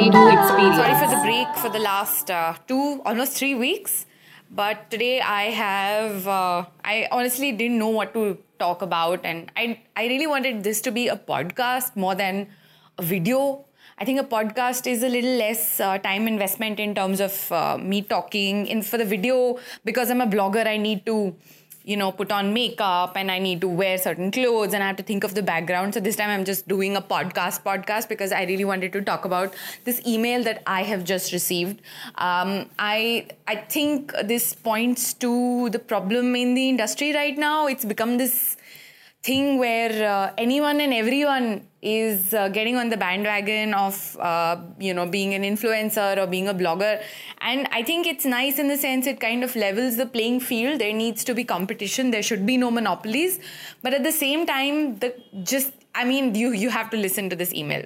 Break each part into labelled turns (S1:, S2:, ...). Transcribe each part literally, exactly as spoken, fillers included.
S1: new experience.
S2: Sorry for the break for the last uh, two, almost three weeks. But today I have, uh, I honestly didn't know what to talk about. And I, I really wanted this to be a podcast more than a video. I think a podcast is a little less uh, time investment in terms of uh, me talking. And for the video, because I'm a blogger, I need to, you know, put on makeup and I need to wear certain clothes and I have to think of the background. So this time I'm just doing a podcast podcast because I really wanted to talk about this email that I have just received. Um, I I think this points to the problem in the industry right now. It's become this thing where uh, anyone and everyone is uh, getting on the bandwagon of, uh, you know, being an influencer or being a blogger. And I think it's nice in the sense it kind of levels the playing field. There needs to be competition. There should be no monopolies. But at the same time, the just, I mean, you, you have to listen to this email.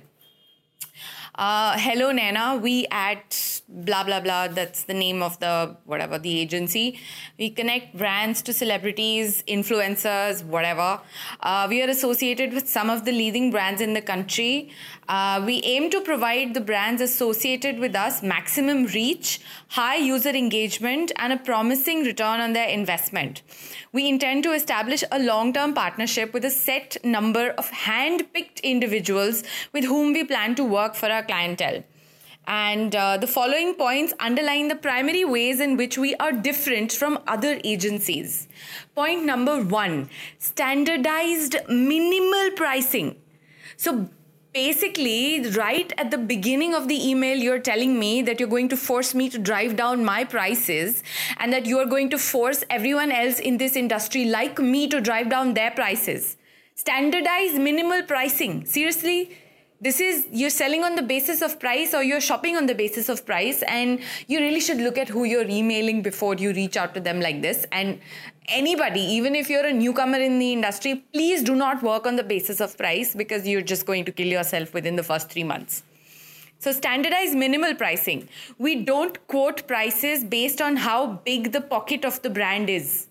S2: Uh, hello, Naina. We at blah, blah, blah. That's the name of the, whatever, the agency. We connect brands to celebrities, influencers, whatever. Uh, we are associated with some of the leading brands in the country. Uh, we aim to provide the brands associated with us maximum reach, high user engagement, and a promising return on their investment. We intend to establish a long-term partnership with a set number of hand-picked individuals with whom we plan to work for our clientele. And uh, the following points underline the primary ways in which we are different from other agencies. Point number one, standardized minimal pricing. So basically, right at the beginning of the email, you're telling me that you're going to force me to drive down my prices and that you're going to force everyone else in this industry like me to drive down their prices. Standardized minimal pricing. Seriously? This is, you're selling on the basis of price or you're shopping on the basis of price, and you really should look at who you're emailing before you reach out to them like this. And anybody, even if you're a newcomer in the industry, please do not work on the basis of price because you're just going to kill yourself within the first three months. So standardized minimal pricing. We don't quote prices based on how big the pocket of the brand is.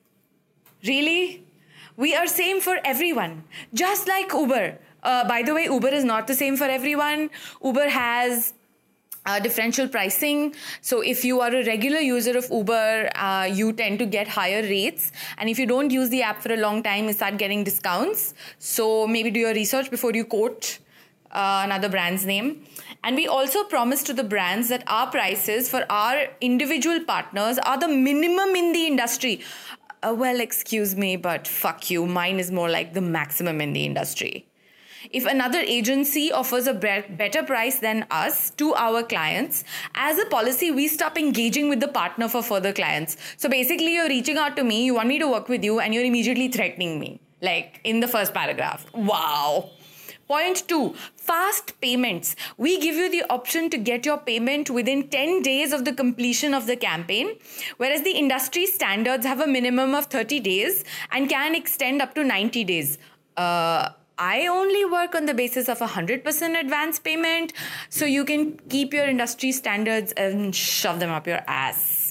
S2: Really? We are same for everyone. Just like Uber. Uh, by the way, Uber is not the same for everyone. Uber has uh, differential pricing. So if you are a regular user of Uber, uh, you tend to get higher rates. And if you don't use the app for a long time, you start getting discounts. So maybe do your research before you quote uh, another brand's name. And we also promise to the brands that our prices for our individual partners are the minimum in the industry. Uh, well, excuse me, but fuck you. Mine is more like the maximum in the industry. If another agency offers a better price than us to our clients, as a policy, we stop engaging with the partner for further clients. So basically, you're reaching out to me, you want me to work with you, and you're immediately threatening me, like in the first paragraph. Wow. Point two, fast payments. We give you the option to get your payment within ten days of the completion of the campaign, whereas the industry standards have a minimum of thirty days and can extend up to ninety days. Uh... I only work on the basis of a one hundred percent advance payment, so you can keep your industry standards and shove them up your ass.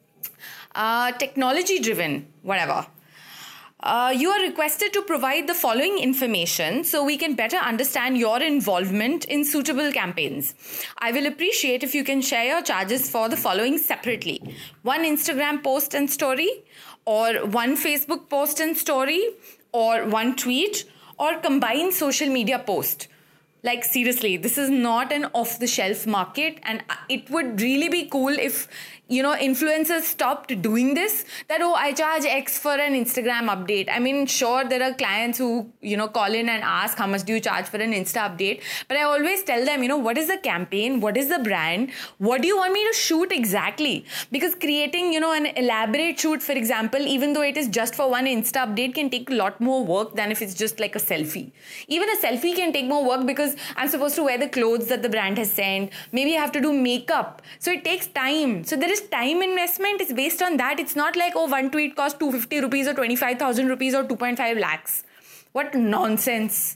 S2: Uh, technology driven, whatever. Uh, you are requested to provide the following information so we can better understand your involvement in suitable campaigns. I will appreciate if you can share your charges for the following separately. One Instagram post and story, or one Facebook post and story, or one tweet, or combine social media post. Like seriously, this is not an off-the-shelf market, and it would really be cool if, you know, influencers stopped doing this. That, oh, I charge X for an Instagram update. I mean, sure, there are clients who, you know, call in and ask, how much do you charge for an Insta update? But I always tell them, you know, what is the campaign? What is the brand? What do you want me to shoot exactly? Because creating, you know, an elaborate shoot, for example, even though it is just for one Insta update, can take a lot more work than if it's just like a selfie. Even a selfie can take more work because I'm supposed to wear the clothes that the brand has sent. Maybe I have to do makeup. So it takes time. So there is time investment. It's based on that. It's not like, oh, one tweet costs two hundred fifty rupees or twenty-five thousand rupees or two point five lakhs. What nonsense.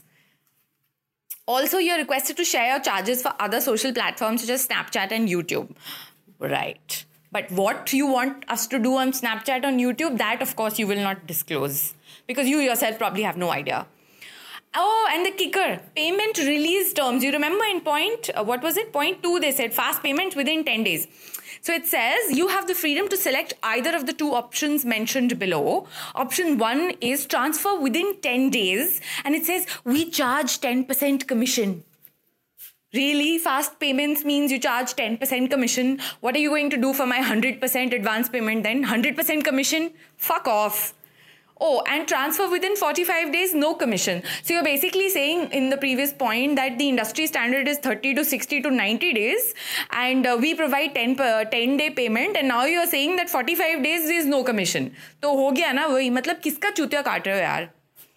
S2: Also, you're requested to share your charges for other social platforms such as Snapchat and YouTube. Right. But what you want us to do on Snapchat, on YouTube, that of course you will not disclose because you yourself probably have no idea. Oh, and the kicker, payment release terms. You remember in point, uh, what was it? Point two, they said fast payments within ten days. So it says you have the freedom to select either of the two options mentioned below. Option one is transfer within ten days. And it says we charge ten percent commission. Really? Fast payments means you charge ten percent commission. What are you going to do for my one hundred percent advance payment then? one hundred percent commission? Fuck off. Oh, and transfer within forty-five days, no commission. So you're basically saying in the previous point that the industry standard is thirty to sixty to ninety days and uh, we provide ten, per, ten day payment and now you're saying that forty-five days is no commission. तो हो गया ना वही मतलब किसका चूतिया काट रहे हो यार?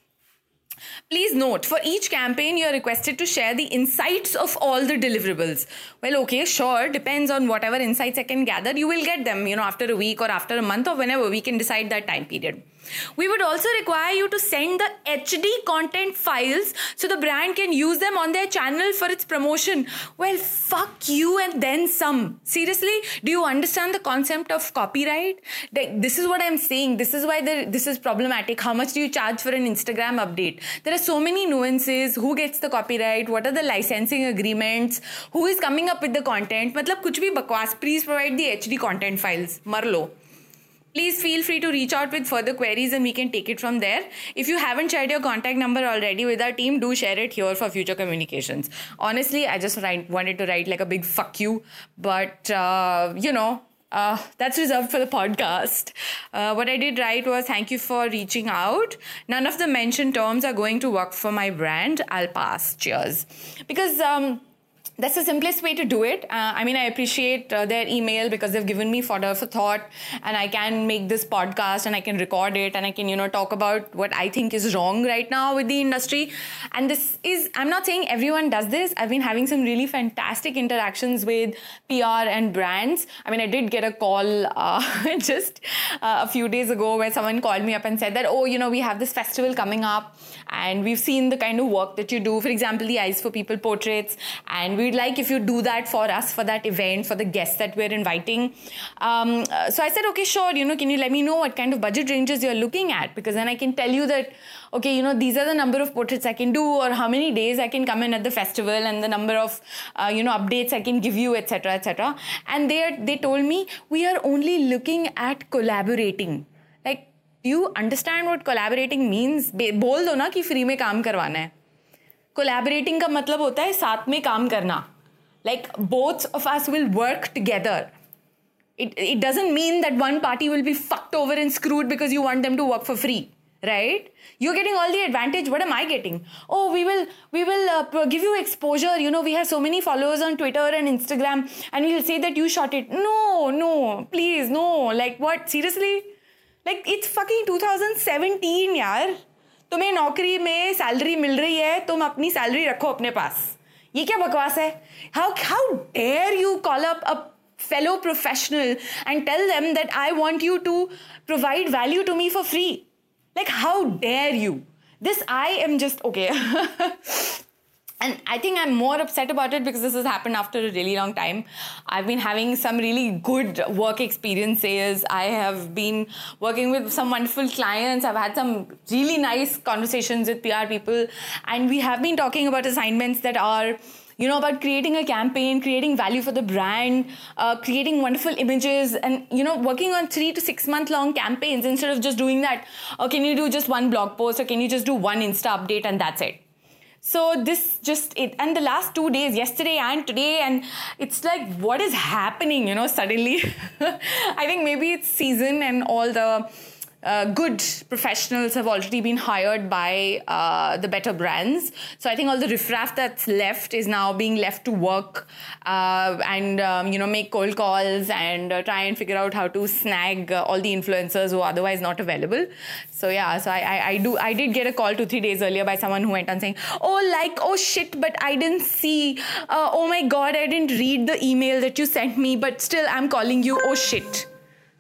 S2: Please note, for each campaign, you're requested to share the insights of all the deliverables. Well, okay, sure, depends on whatever insights I can gather. You will get them, you know, after a week or after a month or whenever we can decide that time period. We would also require you to send the H D content files so the brand can use them on their channel for its promotion. Well, fuck you and then some. Seriously, do you understand the concept of copyright? This is what I'm saying. This is why this is problematic. How much do you charge for an Instagram update? There are so many nuances. Who gets the copyright? What are the licensing agreements? Who is coming up with the content? Matlab kuch bhi bakwas. Please provide the H D content files. Mar lo. Please feel free to reach out with further queries and we can take it from there. If you haven't shared your contact number already with our team, do share it here for future communications. Honestly, I just write, wanted to write like a big fuck you. But, uh, you know, uh, that's reserved for the podcast. Uh, what I did write was thank you for reaching out. None of the mentioned terms are going to work for my brand. I'll pass. Cheers. Because... Um, That's the simplest way to do it. Uh, I mean, I appreciate uh, their email because they've given me fodder for thought and I can make this podcast and I can record it and I can, you know, talk about what I think is wrong right now with the industry. And this is, I'm not saying everyone does this. I've been having some really fantastic interactions with P R and brands. I mean, I did get a call uh, just uh, a few days ago where someone called me up and said that, oh, you know, we have this festival coming up and we've seen the kind of work that you do. For example, the Eyes for People portraits, and we we'd like if you do that for us, for that event, for the guests that we're inviting. Um, uh, so I said, okay, sure, you know, can you let me know what kind of budget ranges you're looking at? Because then I can tell you that, okay, you know, these are the number of portraits I can do or how many days I can come in at the festival and the number of, uh, you know, updates I can give you, et cetera, et cetera. And they, they told me, we are only looking at collaborating. Like, do you understand what collaborating means? बोल दो ना कि free में काम करवाना है. Collaborating का मतलब होता है साथ में काम करना. Like both of us will work together. It, it doesn't mean that one party will be fucked over and screwed because you want them to work for free, right? You're getting all the advantage. What am I getting? Oh, we will we will uh, give you exposure. You know, we have so many followers on Twitter and Instagram and we'll say that you shot it. No, no, please, no. Like what? Seriously? Like it's fucking twenty seventeen, yaar. तुम्हें नौकरी में salary मिल रही है, तुम अपनी salary रखो अपने पास. ये क्या बकवास है? How how dare you call up a fellow professional and tell them that I want you to provide value to me for free? Like how dare you? This I am just okay. And I think I'm more upset about it because this has happened after a really long time. I've been having some really good work experiences. I have been working with some wonderful clients. I've had some really nice conversations with P R people. And we have been talking about assignments that are, you know, about creating a campaign, creating value for the brand, uh, creating wonderful images and, you know, working on three to six month long campaigns instead of just doing that. Or can you do just one blog post or can you just do one Insta update and that's it? So this just, it, and the last two days, yesterday and today, and it's like, what is happening, you know, suddenly? I think maybe it's season and all the uh, good professionals have already been hired by uh, the better brands. So I think all the riffraff that's left is now being left to work uh, and, um, you know, make cold calls and uh, try and figure out how to snag uh, all the influencers who are otherwise not available. So yeah, so I, I, I do, I did get a call two, three days earlier by someone who went on saying, oh, like, oh shit, but I didn't see, uh, oh my God, I didn't read the email that you sent me, but still I'm calling you, oh shit.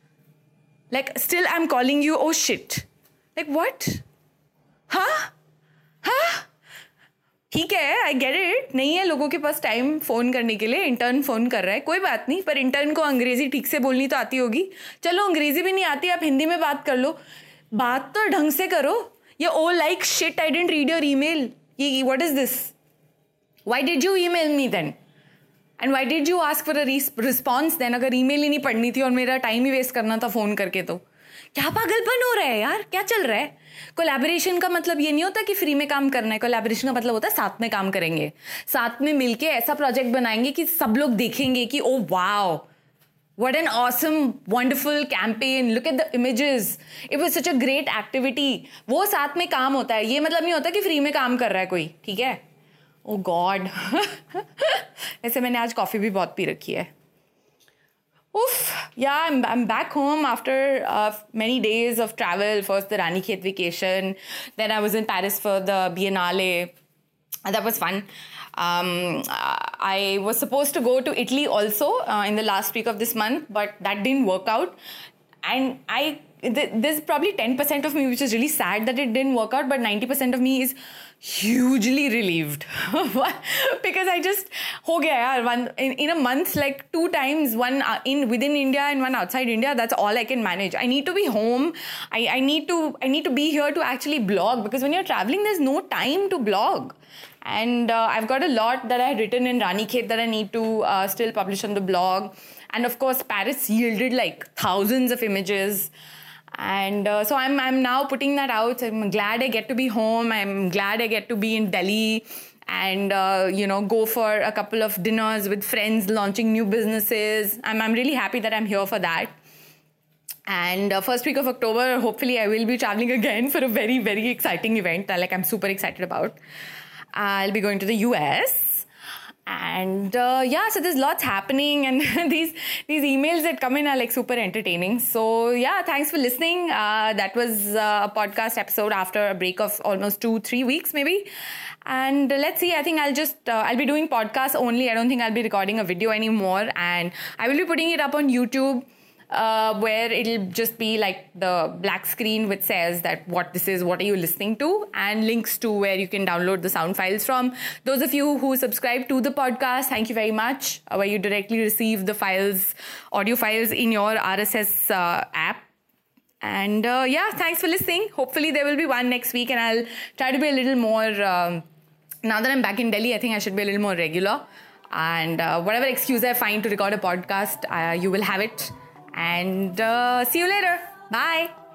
S2: Like, still I'm calling you, oh shit. Like, what? Huh? Huh? ठीक है, I get it. नहीं है लोगों के पास time phone करने के लिए, intern phone कर रहा है, कोई बात नहीं, पर इंटर्न को अंग्रेजी ठीक से बोलनी तो आती होगी. चलो अंग्रेजी भी नहीं आती, आप हिंदी में बात कर लो. बात तो ढंग से करो. ये oh like shit, I didn't read your email. Ye, what is this? Why did you email me then? And why did you ask for a re- response then? अगर email ही नहीं पढ़नी थी और मेरा time ही waste करना था phone करके तो क्या पागलपन हो रहा है यार? क्या चल रहा है? कोलैबोरेशन का मतलब ये नहीं होता कि फ्री में काम करना है. कोलैबोरेशन का मतलब होता है साथ में काम करेंगे, साथ में मिलके ऐसा प्रोजेक्ट बनाएंगे कि सब लोग देखेंगे कि oh wow, what an awesome wonderful campaign, look at the images, it was such a great activity. वो साथ में काम होता है. ये मतलब नहीं होता कि फ्री में काम कर रहा है कोई. ठीक है? Oh god. वैसे मैंने आज कॉफी भी बहुत पी रखी है. Oof, yeah, I'm, I'm back home after uh, many days of travel. First the Ranikhet vacation, then I was in Paris for the Biennale. That was fun. Um, I was supposed to go to Italy also uh, in the last week of this month, but that didn't work out. And I, th- there's probably ten percent of me which is really sad that it didn't work out, but ninety percent of me is hugely relieved because I just ho gaya yaar, one in, in a month, like two times, one in within India and one outside India. That's all I can manage. I need to be home. I, I need to I need to be here to actually blog, because when you're traveling, there's no time to blog. And uh, I've got a lot that I had written in Ranikhet that I need to uh, still publish on the blog. And of course, Paris yielded like thousands of images. And uh, so I'm I'm now putting that out. I'm glad I get to be home. I'm glad I get to be in Delhi and, uh, you know, go for a couple of dinners with friends, launching new businesses. I'm, I'm really happy that I'm here for that. And uh, first week of October, hopefully I will be traveling again for a very, very exciting event that like I'm super excited about. I'll be going to the U S. And uh, yeah, so there's lots happening, and these these emails that come in are like super entertaining. So yeah, thanks for listening. Uh, that was uh, a podcast episode after a break of almost two, three weeks maybe. And let's see, I think I'll just, uh, I'll be doing podcasts only. I don't think I'll be recording a video anymore. And I will be putting it up on YouTube. Uh, where it'll just be like the black screen which says that what this is, what are you listening to, and links to where you can download the sound files from. Those of you who subscribe to the podcast, thank you very much, uh, where you directly receive the files, audio files in your R S S uh, app. And uh, yeah, thanks for listening. Hopefully there will be one next week, and I'll try to be a little more, um, now that I'm back in Delhi, I think I should be a little more regular. And uh, whatever excuse I find to record a podcast, uh, you will have it. And uh, see you later. Bye.